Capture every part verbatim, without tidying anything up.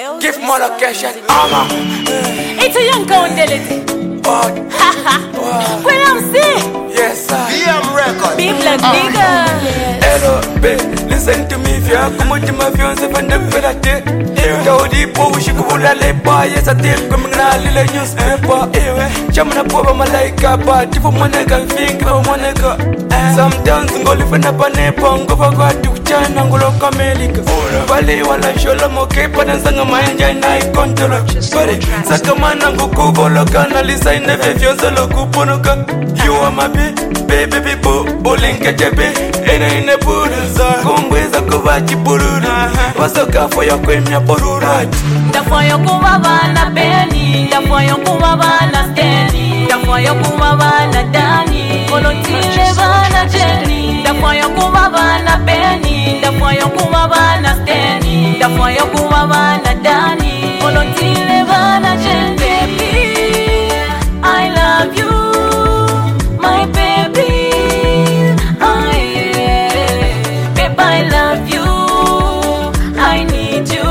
Give more location, armor. It's a young count, What? when I'm sick, Yes, sir. B M Records. be black nigga. Hello, babe. Listen to me, if you come to my fiance, and the better day. Go deep, we should go to the bar. Yes, I did. Come on, little newspaper. Jamana Poba Malaika, but if one can think of one ego. Sometimes go live in a panepon, go for God to China, and go to America. Valley, while I show them okay, but I'm saying my engine, I control. But Sakamana go Kubo, Lokana, Lisa, in the Fios, Lokuponoka. You are my baby, people, Boling, Kajabe, and in a Buddha. Gongweza Kovachi Burura. What's the car for your queen, your Burura? The fire Kumavana Benny, the fire Kumavana Stanley, the fire Kumavana Danny, Volunteer Vana Jenny, the fire Kumavana Benny, the fire Kumavana Stanley, the fire Kumavana Danny, Volunteer Vana Jenny. Baby, I love you, my baby. I, babe, I love you. I need you.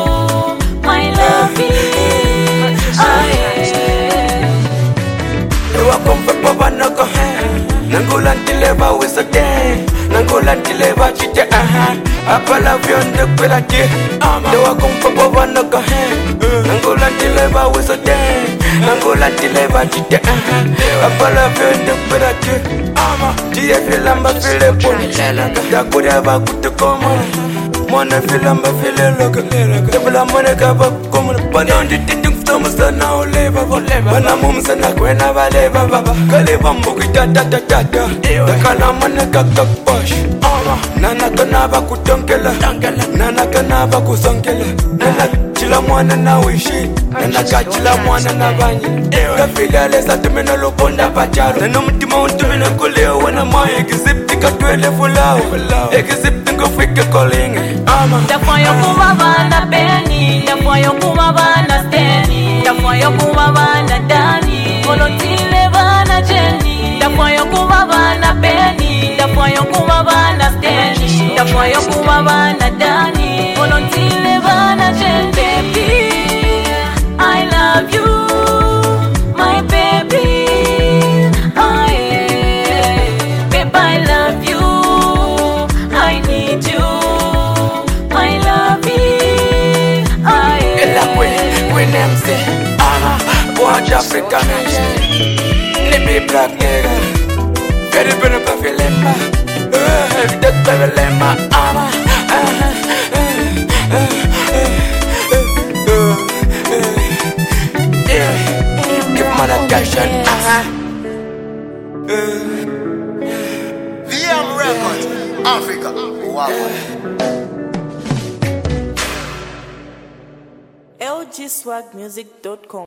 Nangola tileva with a day. Nangola tileva chite aha. Apala vyonde kwela tie. Dewa kumpa bova naka he. Nangola tileva with a day. Nangola tileva chite aha. Apala vyonde kwela tie. Ama tie filamba file poni. Dakuria ba kutukoma. Mwana filamba file loka. Debla mwana kaba kumuna. Banondi titung stomusa na oleva. Bana mumsa na kwena valeva baba. Kaleva mbuki tata tata. Dakala mana kakak posh. Nana kanaba kutonkela. Nana kanaba kusonkela. Nana chila mwana na wishi. Nana kachila mwana na banyi. Kafila lesa tumena loponda pacharo. Nana mtima untumena kuleo. Wana maya ekizipti katwele fulao. Ekizipti ngofike calling. The fire Kumavana Benny, the fire Kumavana Stanley, the fire Kumavana Danny, Volunteer Vana Jenny, the fire Kumavana Benny, the fire Kumavana Stanley, the fire Kumavana Danny, Volunteer Vana Jenny. Baby, I love you, my baby. I, babe, I love you. I need you. When them say, ah, watch Africa nation, nippy black nigga, very good of a lemma, eh, that's the lemma, ah, yeah, give my attention, ah, B M Records, Africa, wow. L G swag music dot com